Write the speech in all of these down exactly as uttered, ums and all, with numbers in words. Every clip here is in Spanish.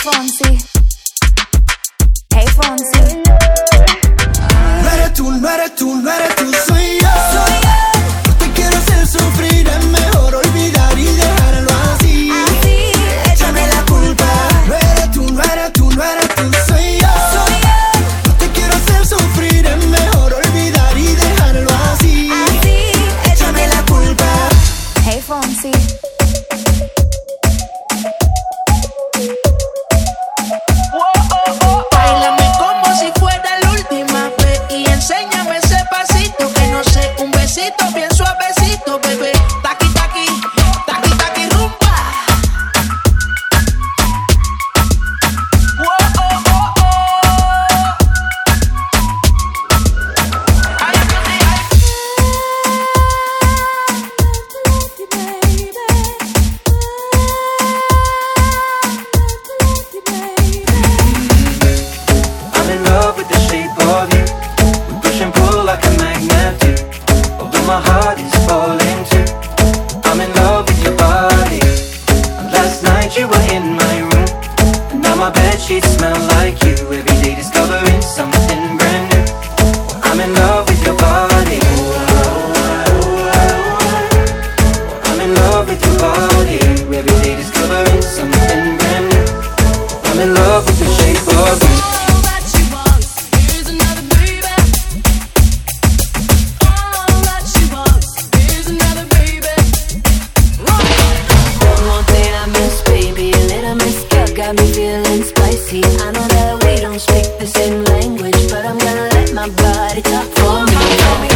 Fonsi. Hey Fonsi. No eres tú, no eres tú, no eres tú, soy yo. Soy yo. No te quiero hacer sufrir, es mejor olvidar y dejarlo así. Así, échame la culpa. No eres tú, no eres tú, no eres tú, soy yo. Soy yo. No te quiero hacer sufrir, es mejor olvidar y dejarlo así. Así, échame la culpa. Hey Fonsi. Báilame como si fuera la última vez y enséñame ese pasito que no sé, un besito bien suavecito, bebé. Taqui taqui, taqui taqui rumba. Oh, oh, oh, oh. Ay, ay, ay, ay. I'm in love with the shape of you. We push and pull like a magnet do. Although my heart is falling too. I'm in love with your body. And last night you were in my room. And now my bedsheets smell like you. Every day discovering something brand new. I'm in love with your body. I'm in love with your body. Every day discovering something brand new. I'm in love with the shape of you. Got me feeling spicy. I know that we don't speak the same language, but I'm gonna let my body talk for me.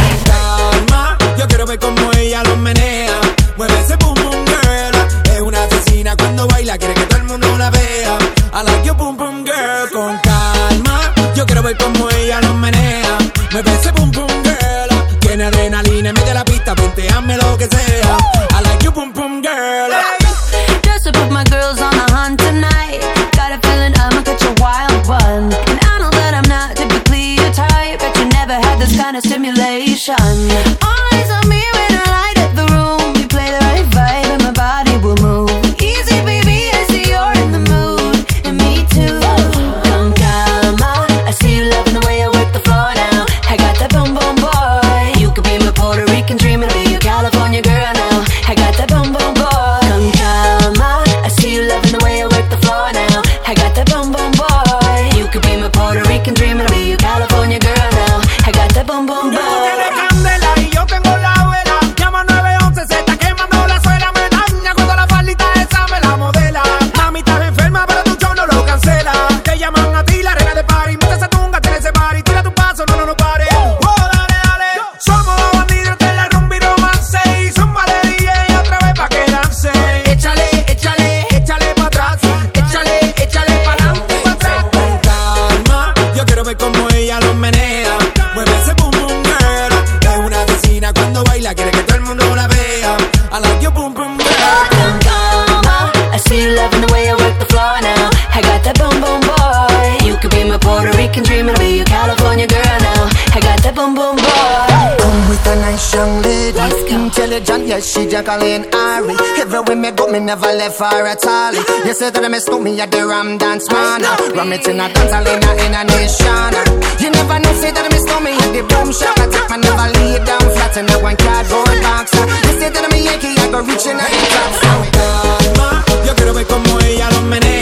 Calma, yo quiero ver cómo ella lo menea. Mueve ese boom boom girl. Es una asesina cuando baila, quiere que todo el mundo la vea. I like your boom boom girl. Con calma, yo quiero ver cómo ella lo menea. Mueve ese boom boom girl. Tiene adrenalina, mete la pista, ponteame lo que sea. I like your boom boom girl. Just to put my girls on the hunt tonight. Got a feeling I'ma catch a wild one. And I know that I'm not typically your type, but you never had this kind of stimulation. All eyes on me when I light up the room. You play the right vibe and my body will move. Easy baby, I see you're in the mood. And me too. Con calma, I see you loving the way I work the floor now. I got that boom boom boy. You could be my Puerto Rican dream and be a California girl now. I got that boom boom boy. Con calma, I see you loving the way I work the floor now. I got that boom boom boy. You could be my Puerto Rican dream and be a California girl now. I got that boom boom boy. Tú tienes candela y yo tengo la vela. Llama nueve once, se está quemando la suela. Me daña cuando la faldita esa me la modela. Mami, estás enferma, pero tu show no lo cancela. Te llaman a ti, la reina de party. Mete esa tunga, tiene ese party. Tira tu paso, no, no, no pare. Oh, dale, dale. Somos los bandidos de la rumba y romance. Y zumba de D J otra vez pa' que dance. Échale, échale, échale pa' atrás. Échale, échale pa' adelante y pa' atrás. Con calma, yo quiero ver cómo ella lo menea. Mueve ese boom boom girl. Es una vecina cuando baila, quiere que todo el mundo la vea. I like your boom boom girl. Con calma, I see you loving the way I work the floor now. I got that boom boom boy. You could be my Puerto Rican dream and I'll be your California girl now. I got that boom boom boy. Come with a nice young lady. Let's go. Intelligent, yes, she Jacqueline Ari. Everywhere me go, me never left her at all. You say that I miss me at the Ram Dance Man. Ram it in a dance, I in a, in a nation. You never know, say that I miss me at the boom shop. I take my never lay down flat in a one cardboard box. You say that I'm a Yankee, I go reaching out the top. Calma, yo quiero ver cómo ella lo menea.